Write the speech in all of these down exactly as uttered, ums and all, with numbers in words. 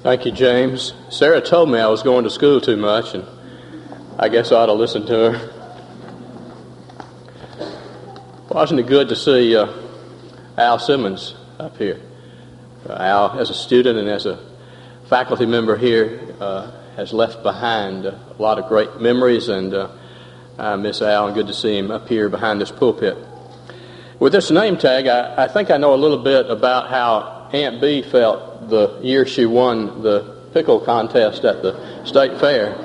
Thank you, James. Sarah told me I was going to school too much, and I guess I ought to listen to her. Wasn't it good to see uh, Al Simmons up here? Uh, Al, as a student and as a faculty member here, uh, has left behind uh, a lot of great memories, and uh, I miss Al, and good to see him up here behind this pulpit. With this name tag, I, I think I know a little bit about how Aunt Bee felt the year she won the pickle contest at the state fair.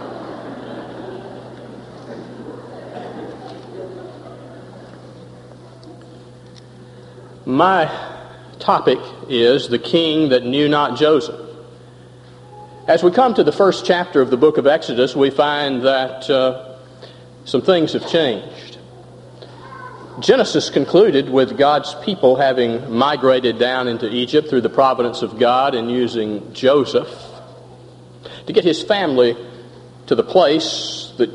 My topic is the king that knew not Joseph. As we come to the first chapter of the book of Exodus, we find that uh, some things have changed. Genesis concluded with God's people having migrated down into Egypt through the providence of God and using Joseph to get his family to the place that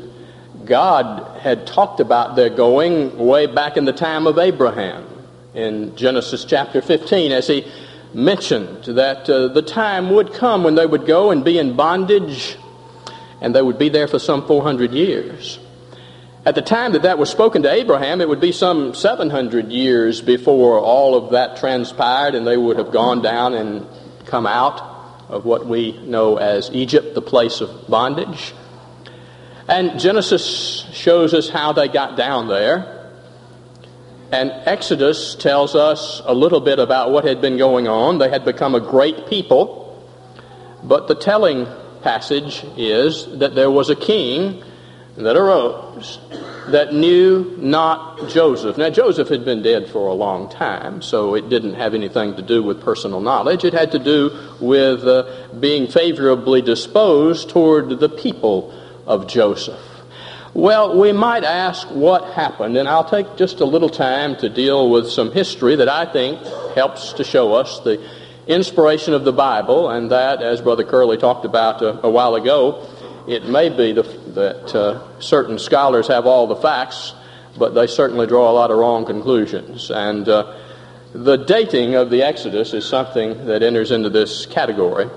God had talked about their going way back in the time of Abraham in Genesis chapter fifteen, as he mentioned that uh, the time would come when they would go and be in bondage, and they would be there for some four hundred years. At the time that that was spoken to Abraham, it would be some seven hundred years before all of that transpired, and they would have gone down and come out of what we know as Egypt, the place of bondage. And Genesis shows us how they got down there. And Exodus tells us a little bit about what had been going on. They had become a great people. But the telling passage is that there was a king that arose that knew not Joseph. Now, Joseph had been dead for a long time, so it didn't have anything to do with personal knowledge. It had to do with uh, being favorably disposed toward the people of Joseph. Well, we might ask what happened, and I'll take just a little time to deal with some history that I think helps to show us the inspiration of the Bible, and that, as Brother Curley talked about a, a while ago, it may be the, that uh, certain scholars have all the facts, but they certainly draw a lot of wrong conclusions. And uh, the dating of the Exodus is something that enters into this category.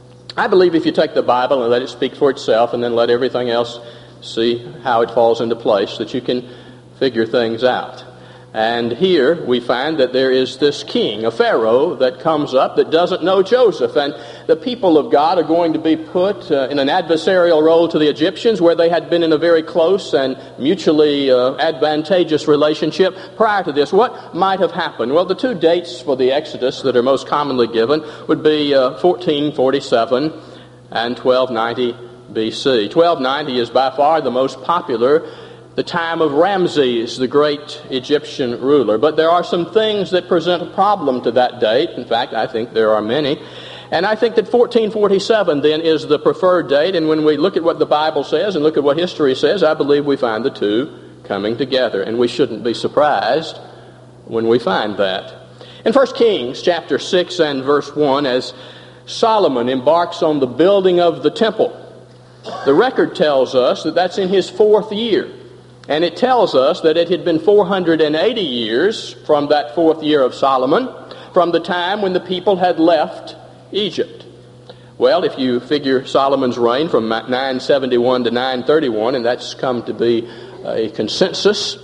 I believe if you take the Bible and let it speak for itself and then let everything else see how it falls into place, that you can figure things out. And here we find that there is this king, a Pharaoh, that comes up that doesn't know Joseph. And the people of God are going to be put uh, in an adversarial role to the Egyptians, where they had been in a very close and mutually uh, advantageous relationship prior to this. What might have happened? Well, the two dates for the Exodus that are most commonly given would be uh, fourteen forty-seven and twelve ninety B C. twelve ninety is by far the most popular, the time of Ramses, the great Egyptian ruler. But there are some things that present a problem to that date. In fact, I think there are many. And I think that fourteen forty-seven then is the preferred date. And when we look at what the Bible says and look at what history says, I believe we find the two coming together. And we shouldn't be surprised when we find that. In First Kings chapter six and verse one, as Solomon embarks on the building of the temple, the record tells us that that's in his fourth year. And it tells us that it had been four hundred eighty years from that fourth year of Solomon, from the time when the people had left Egypt. Well, if you figure Solomon's reign from nine seventy-one to nine thirty-one, and that's come to be a consensus,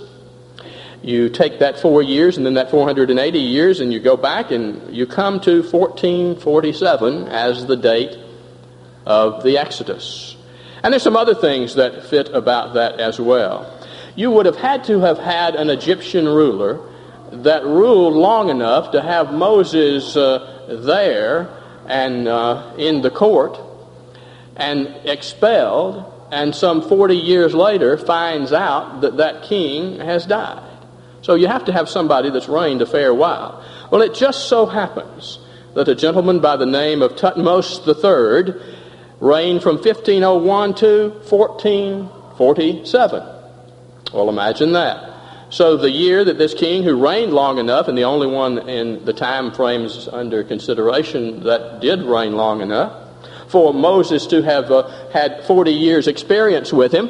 you take that four years and then that four hundred eighty years, and you go back and you come to fourteen forty-seven as the date of the Exodus. And there's some other things that fit about that as well. You would have had to have had an Egyptian ruler that ruled long enough to have Moses uh, there and uh, in the court and expelled, and some forty years later finds out that that king has died. So you have to have somebody that's reigned a fair while. Well, it just so happens that a gentleman by the name of Thutmose the third reigned from fifteen oh one to fourteen forty-seven. Well, imagine that. So the year that this king, who reigned long enough, and the only one in the time frames under consideration that did reign long enough, for Moses to have uh, had forty years experience with him,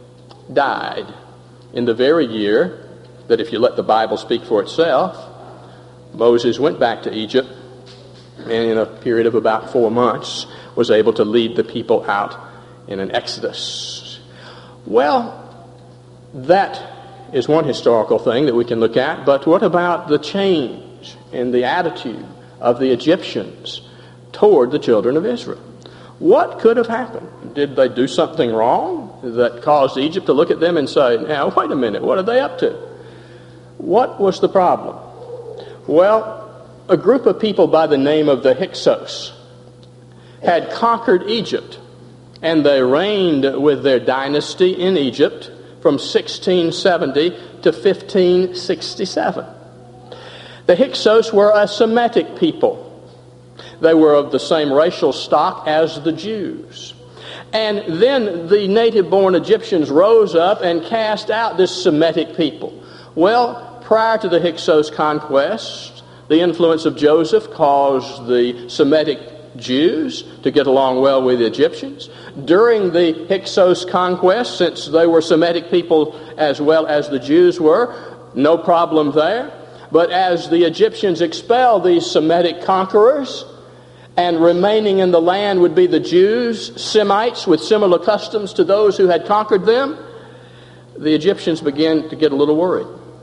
died in the very year that, if you let the Bible speak for itself, Moses went back to Egypt and in a period of about four months was able to lead the people out in an exodus. Well, that is one historical thing that we can look at, but what about the change in the attitude of the Egyptians toward the children of Israel? What could have happened? Did they do something wrong that caused Egypt to look at them and say, now, wait a minute, what are they up to? What was the problem? Well, a group of people by the name of the Hyksos had conquered Egypt, and they reigned with their dynasty in Egypt from sixteen seventy to fifteen sixty-seven. The Hyksos were a Semitic people. They were of the same racial stock as the Jews. And then the native-born Egyptians rose up and cast out this Semitic people. Well, prior to the Hyksos conquest, the influence of Joseph caused the Semitic Jews to get along well with the Egyptians. During the Hyksos conquest, since they were Semitic people as well as the Jews were, no problem there. But as the Egyptians expelled these Semitic conquerors, and remaining in the land would be the Jews, Semites with similar customs to those who had conquered them, the Egyptians began to get a little worried.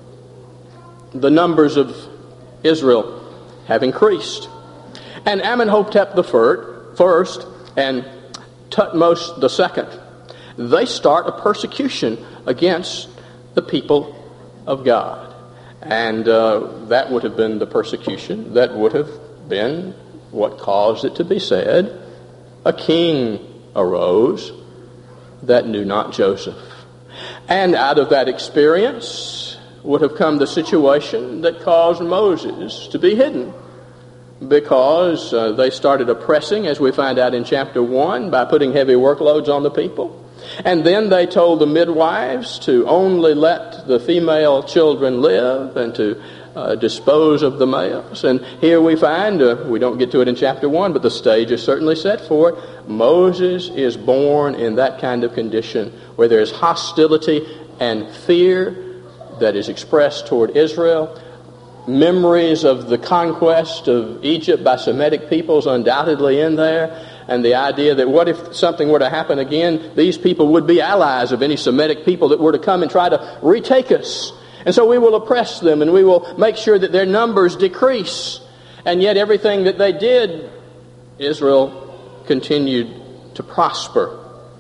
The numbers of Israel have increased. And Amenhotep the first and Thutmose the second, they start a persecution against the people of God. And uh, that would have been the persecution that would have been what caused it to be said, a king arose that knew not Joseph. And out of that experience would have come the situation that caused Moses to be hidden, because uh, they started oppressing, as we find out in chapter one, by putting heavy workloads on the people. And then they told the midwives to only let the female children live and to uh, dispose of the males. And here we find, uh, we don't get to it in chapter one, but the stage is certainly set for it. Moses is born in that kind of condition where there is hostility and fear that is expressed toward Israel. Memories of the conquest of Egypt by Semitic peoples undoubtedly in there, and the idea that what if something were to happen again, these people would be allies of any Semitic people that were to come and try to retake us. And so we will oppress them, and we will make sure that their numbers decrease. And yet everything that they did, Israel continued to prosper.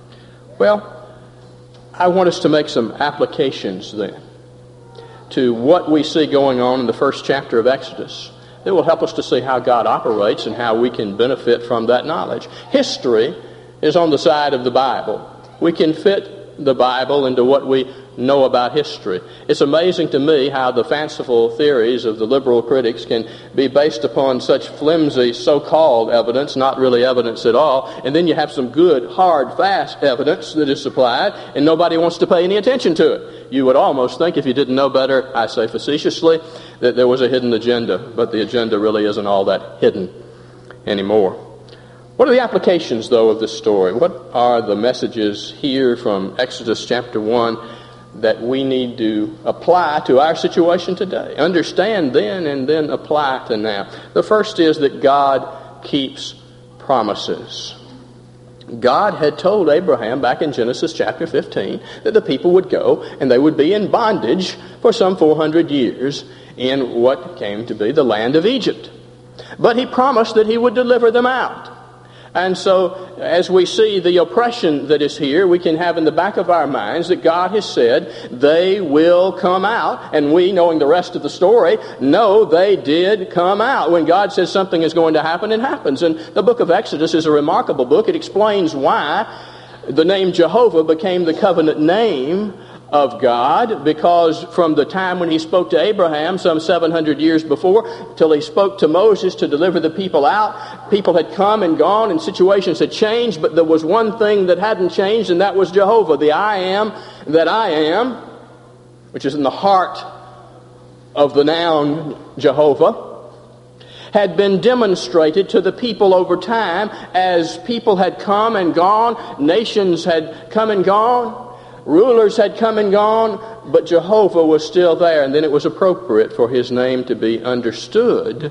Well, I want us to make some applications then to what we see going on in the first chapter of Exodus that will help us to see how God operates and how we can benefit from that knowledge. History is on the side of the Bible. We can fit the Bible into what we know about history. It's amazing to me how the fanciful theories of the liberal critics can be based upon such flimsy so-called evidence, not really evidence at all, and then you have some good, hard, fast evidence that is supplied, and nobody wants to pay any attention to it. You would almost think, if you didn't know better, I say facetiously, that there was a hidden agenda, but the agenda really isn't all that hidden anymore. What are the applications, though, of this story? What are the messages here from Exodus chapter one that we need to apply to our situation today? Understand then and then apply to now. The first is that God keeps promises. God had told Abraham back in Genesis chapter fifteen that the people would go and they would be in bondage for some four hundred years in what came to be the land of Egypt. But he promised that he would deliver them out. And so, as we see the oppression that is here, we can have in the back of our minds that God has said they will come out. And we, knowing the rest of the story, know they did come out. When God says something is going to happen, it happens. And the book of Exodus is a remarkable book. It explains why the name Jehovah became the covenant name of God, because from the time when he spoke to Abraham some seven hundred years before till he spoke to Moses to deliver the people out, people had come and gone and situations had changed, but there was one thing that hadn't changed, and that was Jehovah, the I am that I am, which is in the heart of the noun Jehovah, had been demonstrated to the people over time as people had come and gone, nations had come and gone, rulers had come and gone, but Jehovah was still there. And then it was appropriate for his name to be understood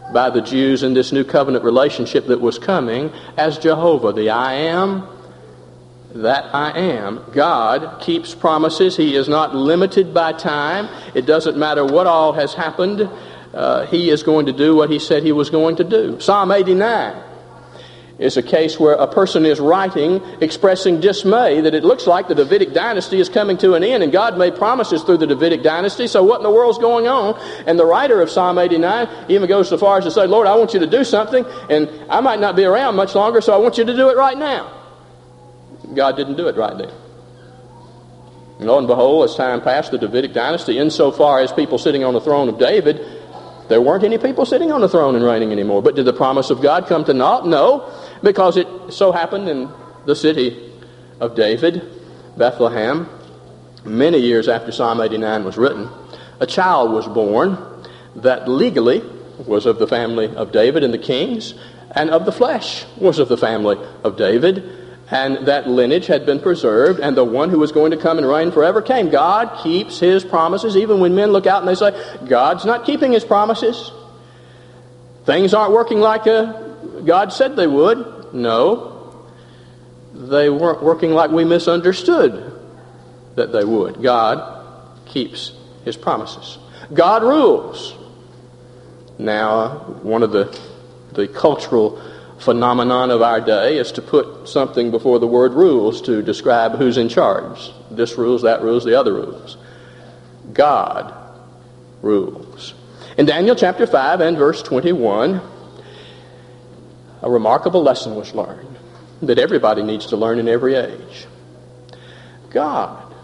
by the Jews in this new covenant relationship that was coming as Jehovah, the I am that I am. God keeps promises. He is not limited by time. It doesn't matter what all has happened. Uh, he is going to do what he said he was going to do. Psalm eighty-nine is a case where a person is writing, expressing dismay that it looks like the Davidic dynasty is coming to an end, and God made promises through the Davidic dynasty, so what in the world's going on? And the writer of Psalm eighty-nine even goes so far as to say, Lord, I want you to do something, and I might not be around much longer, so I want you to do it right now. God didn't do it right then. And lo and behold, as time passed, the Davidic dynasty, insofar as people sitting on the throne of David, there weren't any people sitting on the throne and reigning anymore. But did the promise of God come to naught? No, because it so happened in the city of David, Bethlehem, many years after Psalm eighty-nine was written, a child was born that legally was of the family of David and the kings, and of the flesh was of the family of David. And that lineage had been preserved, and the one who was going to come and reign forever came. God keeps his promises, even when men look out and they say, God's not keeping his promises. Things aren't working like uh, God said they would. No, they weren't working like we misunderstood that they would. God keeps his promises. God rules. Now, uh, one of the, the cultural phenomenon of our day is to put something before the word rules to describe who's in charge. This rules, that rules, the other rules. God rules. In Daniel chapter five and verse twenty-one, a remarkable lesson was learned that everybody needs to learn in every age. God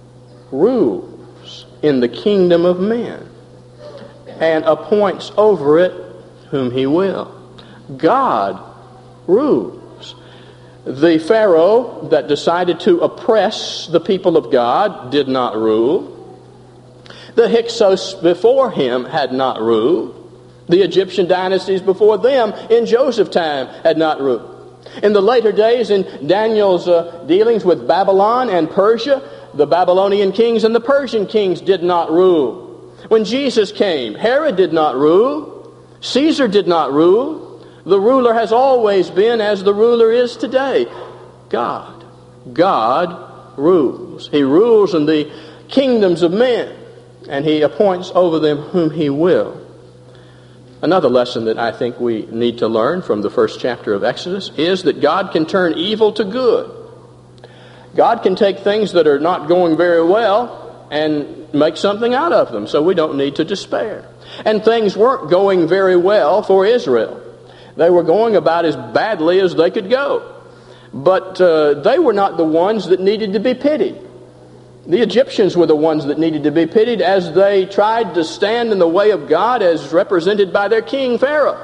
rules in the kingdom of men and appoints over it whom he will. God rules. The Pharaoh that decided to oppress the people of God did not rule. The Hyksos before him had not ruled. The Egyptian dynasties before them in Joseph's time had not ruled. In the later days, in Daniel's uh, dealings with Babylon and Persia, the Babylonian kings and the Persian kings did not rule. When Jesus came, Herod did not rule. Caesar did not rule. The ruler has always been as the ruler is today. God. God rules. He rules in the kingdoms of men, and he appoints over them whom he will. Another lesson that I think we need to learn from the first chapter of Exodus is that God can turn evil to good. God can take things that are not going very well and make something out of them, so we don't need to despair. And things weren't going very well for Israel. They were going about as badly as they could go. But uh, they were not the ones that needed to be pitied. The Egyptians were the ones that needed to be pitied as they tried to stand in the way of God as represented by their king, Pharaoh.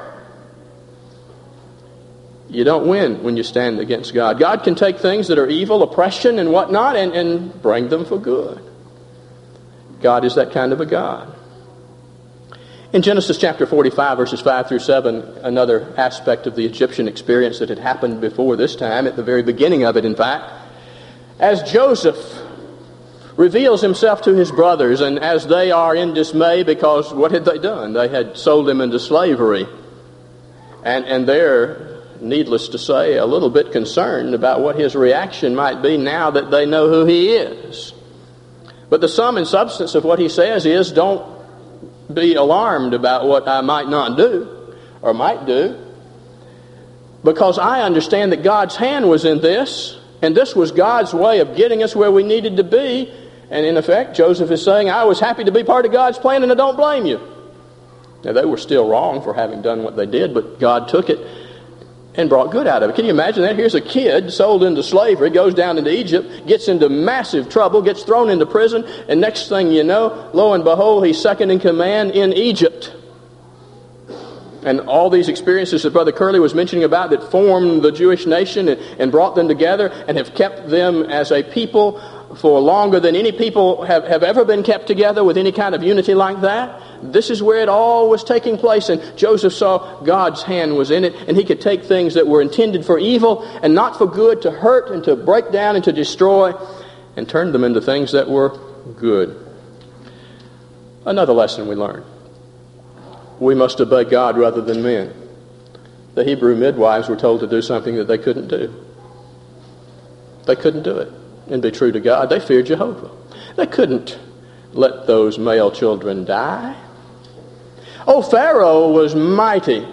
You don't win when you stand against God. God can take things that are evil, oppression, and whatnot, and, and bring them for good. God is that kind of a God. In Genesis chapter forty-five, verses five through seven, another aspect of the Egyptian experience that had happened before this time, at the very beginning of it, in fact, as Joseph reveals himself to his brothers, and as they are in dismay because what had they done? They had sold him into slavery. And, and they're, needless to say, a little bit concerned about what his reaction might be now that they know who he is. But the sum and substance of what he says is, don't be alarmed about what I might not do or might do, because I understand that God's hand was in this, and this was God's way of getting us where we needed to be. And in effect, Joseph is saying, I was happy to be part of God's plan, and I don't blame you. Now, they were still wrong for having done what they did, but God took it and brought good out of it. Can you imagine that? Here's a kid sold into slavery, goes down into Egypt, gets into massive trouble, gets thrown into prison, and next thing you know, lo and behold, he's second in command in Egypt. And all these experiences that Brother Curley was mentioning about that formed the Jewish nation and, and brought them together and have kept them as a people for longer than any people have, have ever been kept together with any kind of unity like that. This is where it all was taking place, and Joseph saw God's hand was in it, and he could take things that were intended for evil and not for good, to hurt and to break down and to destroy, and turn them into things that were good. Another lesson we learn. we must obey God rather than men. The Hebrew midwives were told to do something that they couldn't do. They couldn't do it and be true to God. They feared Jehovah. They couldn't let those male children die. Oh, Pharaoh was mighty.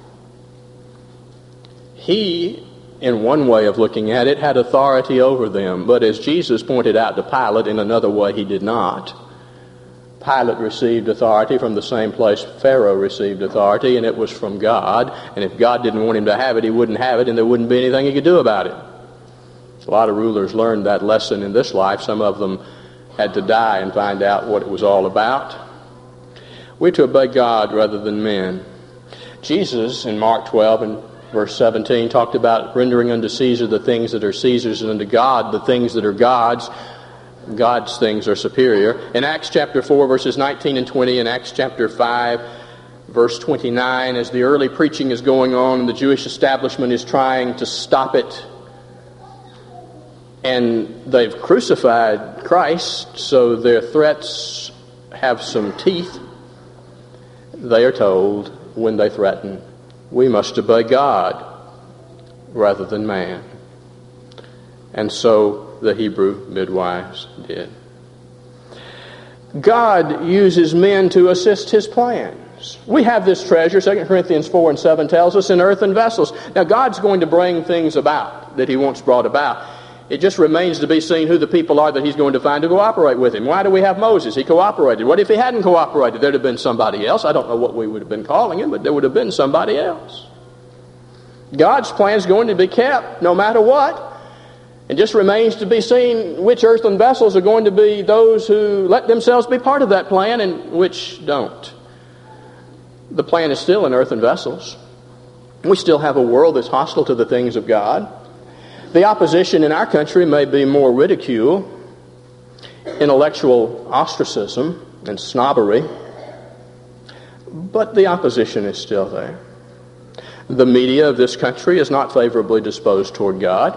He, in one way of looking at it, had authority over them. But as Jesus pointed out to Pilate, in another way he did not. Pilate received authority from the same place Pharaoh received authority, and it was from God. And if God didn't want him to have it, he wouldn't have it, and there wouldn't be anything he could do about it. A lot of rulers learned that lesson in this life. Some of them had to die and find out what it was all about. We're to obey God rather than men. Jesus, in Mark twelve and verse seventeen, talked about rendering unto Caesar the things that are Caesar's, and unto God the things that are God's. God's things are superior. In Acts chapter four, verses nineteen and twenty, in Acts chapter five, verse twenty-nine, as the early preaching is going on and the Jewish establishment is trying to stop it, and they've crucified Christ, so their threats have some teeth, they are told when they threaten, we must obey God rather than man. And so the Hebrew midwives did. God uses men to assist his plans. We have this treasure, Second Corinthians four and seven tells us, in earthen vessels. Now God's going to bring things about that he wants brought about. It just remains to be seen who the people are that he's going to find to cooperate with him. Why do we have Moses? He cooperated. What if he hadn't cooperated? There'd have been somebody else. I don't know what we would have been calling him, but there would have been somebody else. God's plan is going to be kept no matter what. It just remains to be seen which earthen vessels are going to be those who let themselves be part of that plan and which don't. The plan is still in earthen vessels. We still have a world that's hostile to the things of God. The opposition in our country may be more ridicule, intellectual ostracism, and snobbery, but the opposition is still there. The media of this country is not favorably disposed toward God.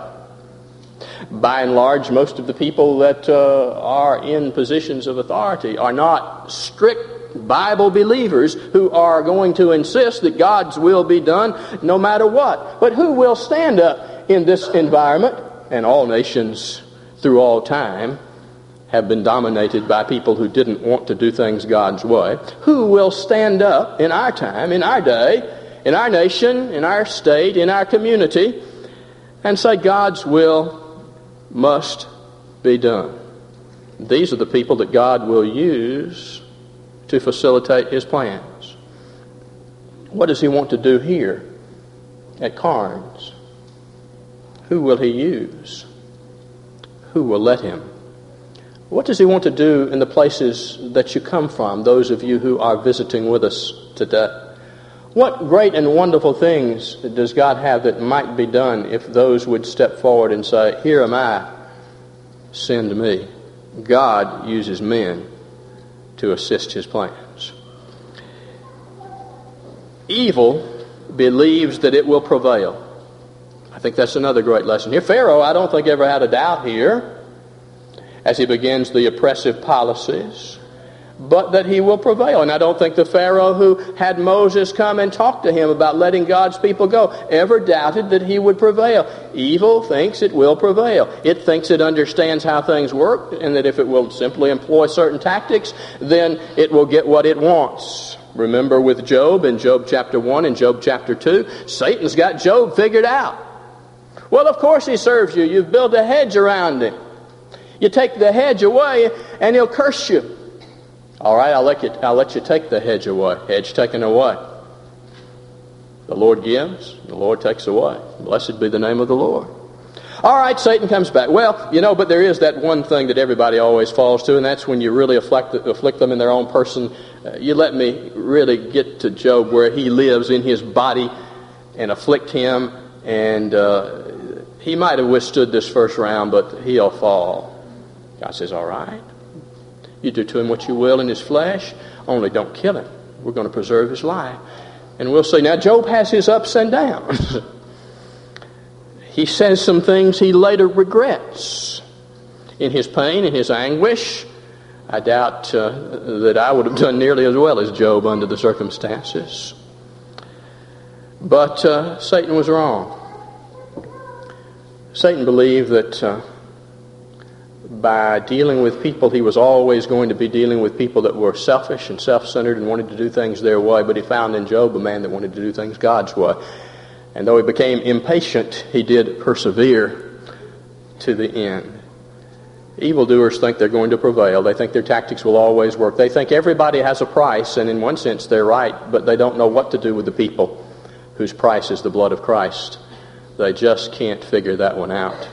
By and large, most of the people that uh, are in positions of authority are not strict Bible believers who are going to insist that God's will be done no matter what. But who will stand up in this environment? And all nations through all time have been dominated by people who didn't want to do things God's way. Who will stand up in our time, in our day, in our nation, in our state, in our community, and say God's will must be done? These are the people that God will use to facilitate his plans. What does he want to do here at Carnes? Who will he use? Who will let him? What does he want to do in the places that you come from, those of you who are visiting with us today? What great and wonderful things does God have that might be done if those would step forward and say, here am I, send me? God uses men to assist his plans. Evil believes that it will prevail. I think that's another great lesson here. Pharaoh, I don't think, ever had a doubt here as he begins the oppressive policies, but that he will prevail. And I don't think the Pharaoh who had Moses come and talk to him about letting God's people go ever doubted that he would prevail. Evil thinks it will prevail. It thinks it understands how things work, and that if it will simply employ certain tactics, then it will get what it wants. Remember with Job in Job chapter one and Job chapter two, Satan's got Job figured out. Well, of course he serves you. You've built a hedge around him. You take the hedge away and he'll curse you. All right, I'll let you, I'll let you take the hedge away. Hedge taken away. The Lord gives, the Lord takes away. Blessed be the name of the Lord. All right, Satan comes back. Well, you know, but there is that one thing that everybody always falls to, and that's when you really afflict, afflict them in their own person. Uh, you let me really get to Job where he lives in his body and afflict him, and uh, he might have withstood this first round, but he'll fall. God says, all right. You do to him what you will in his flesh, only don't kill him. We're going to preserve his life. And we'll see. Now, Job has his ups and downs. He says some things he later regrets. In his pain, in his anguish, I doubt uh, that I would have done nearly as well as Job under the circumstances. But uh, Satan was wrong. Satan believed that uh, by dealing with people, he was always going to be dealing with people that were selfish and self-centered and wanted to do things their way. But he found in Job a man that wanted to do things God's way. And though he became impatient, he did persevere to the end. Evildoers think they're going to prevail. They think their tactics will always work. They think everybody has a price, and in one sense they're right, but they don't know what to do with the people whose price is the blood of Christ. They just can't figure that one out.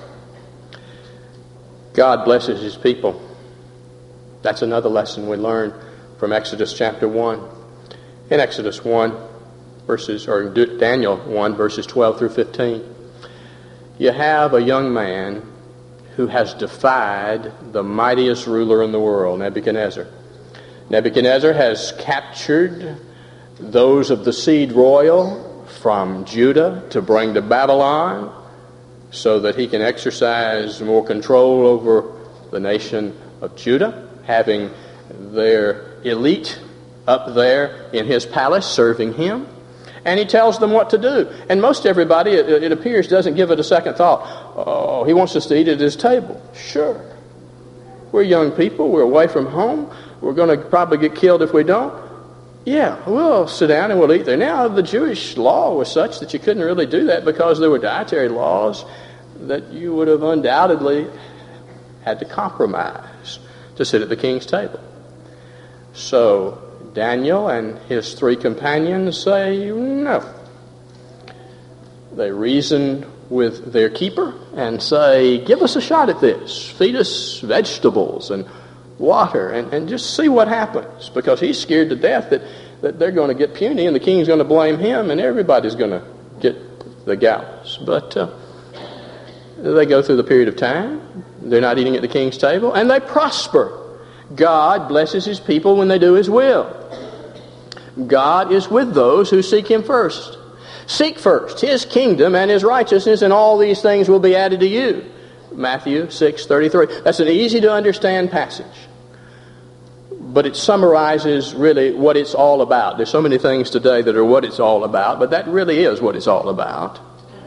God blesses His people. That's another lesson we learn from Exodus chapter one. In Exodus one, verses, or Daniel one, verses twelve through fifteen, you have a young man who has defied the mightiest ruler in the world, Nebuchadnezzar. Nebuchadnezzar has captured those of the seed royal from Judah to bring to Babylon so that he can exercise more control over the nation of Judah, having their elite up there in his palace serving him. And he tells them what to do. And most everybody, it, it appears, doesn't give it a second thought. Oh, he wants us to eat at his table. Sure. We're young people. We're away from home. We're going to probably get killed if we don't. Yeah, we'll sit down and we'll eat there. Now, the Jewish law was such that you couldn't really do that because there were dietary laws that you would have undoubtedly had to compromise to sit at the king's table. So Daniel and his three companions say no. They reason with their keeper and say, give us a shot at this. Feed us vegetables and water and, and just see what happens. Because he's scared to death that, that they're going to get puny and the king's going to blame him and everybody's going to get the gallows. But uh, they go through the period of time. They're not eating at the king's table and they prosper. God blesses His people when they do His will. God is with those who seek Him first. Seek first His kingdom and His righteousness, and all these things will be added to you. Matthew six thirty-three. That's an easy to understand passage. But it summarizes really what it's all about. There's so many things today that are what it's all about, but that really is what it's all about.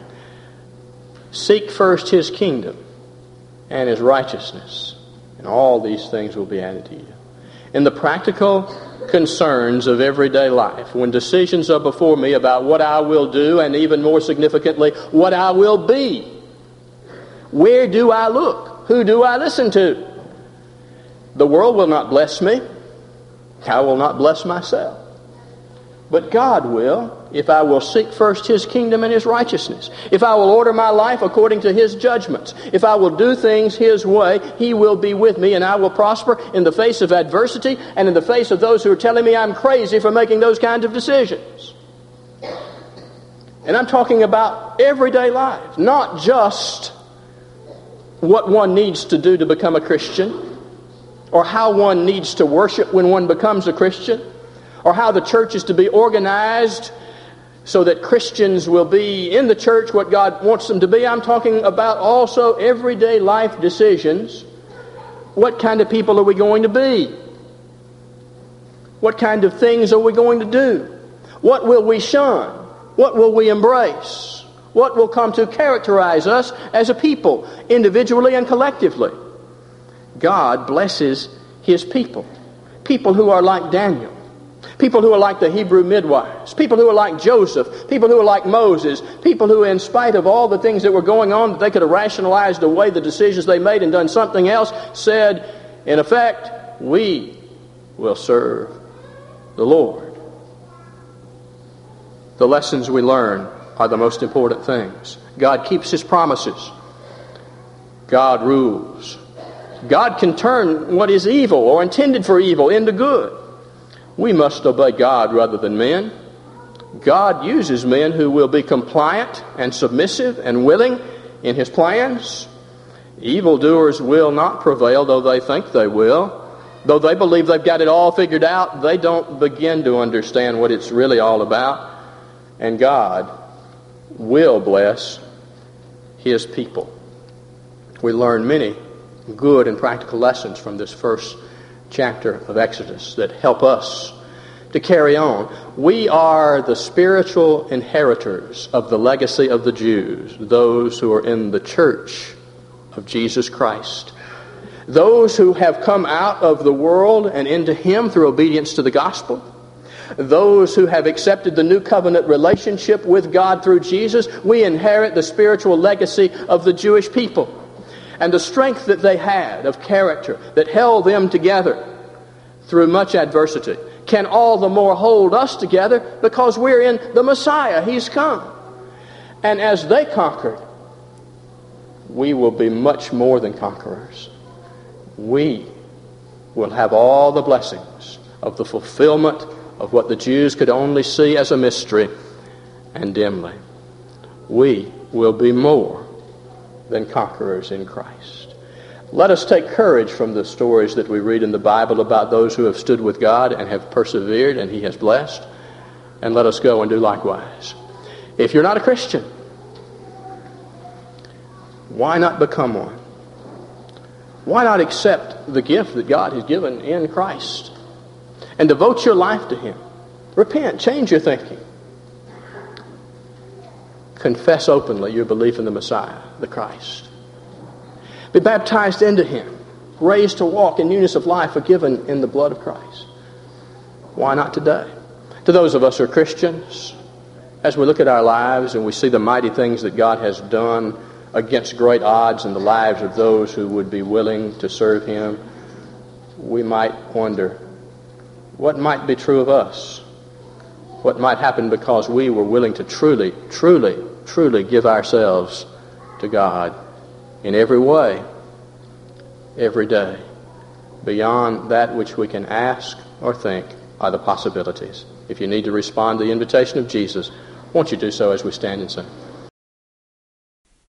Seek first His kingdom and His righteousness, and all these things will be added to you. In the practical concerns of everyday life, when decisions are before me about what I will do, and even more significantly, what I will be, where do I look? Who do I listen to? The world will not bless me. I will not bless myself. But God will, if I will seek first His kingdom and His righteousness. If I will order my life according to His judgments. If I will do things His way, He will be with me and I will prosper in the face of adversity and in the face of those who are telling me I'm crazy for making those kinds of decisions. And I'm talking about everyday life, not just what one needs to do to become a Christian, or how one needs to worship when one becomes a Christian, or how the church is to be organized so that Christians will be in the church what God wants them to be. I'm talking about also everyday life decisions. What kind of people are we going to be? What kind of things are we going to do? What will we shun? What will we embrace? What will come to characterize us as a people, individually and collectively? God blesses His people. People who are like Daniel. People who are like the Hebrew midwives. People who are like Joseph. People who are like Moses. People who, in spite of all the things that were going on, that they could have rationalized away the decisions they made and done something else, said, in effect, we will serve the Lord. The lessons we learn are the most important things. God keeps His promises. God rules. God can turn what is evil or intended for evil into good. We must obey God rather than men. God uses men who will be compliant and submissive and willing in His plans. Evildoers will not prevail, though they think they will. Though they believe they've got it all figured out, they don't begin to understand what it's really all about. And God will bless His people. We learn many good and practical lessons from this first chapter of Exodus that help us to carry on. We are the spiritual inheritors of the legacy of the Jews, those who are in the church of Jesus Christ. Those who have come out of the world and into Him through obedience to the gospel. Those who have accepted the new covenant relationship with God through Jesus. We inherit the spiritual legacy of the Jewish people. And the strength that they had of character that held them together through much adversity can all the more hold us together because we're in the Messiah. He's come. And as they conquered, we will be much more than conquerors. We will have all the blessings of the fulfillment of what the Jews could only see as a mystery and dimly. We will be more than conquerors in Christ. Let us take courage from the stories that we read in the Bible about those who have stood with God and have persevered and He has blessed. And let us go and do likewise. If you're not a Christian, why not become one? Why not accept the gift that God has given in Christ and devote your life to Him? Repent, change your thinking. Confess openly your belief in the Messiah, the Christ. Be baptized into Him, raised to walk in newness of life, forgiven in the blood of Christ. Why not today? To those of us who are Christians, as we look at our lives and we see the mighty things that God has done against great odds in the lives of those who would be willing to serve Him, we might wonder, what might be true of us? What might happen because we were willing to truly, truly, truly give ourselves to God in every way, every day. Beyond that which we can ask or think are the possibilities. If you need to respond to the invitation of Jesus, won't you do so as we stand and sing?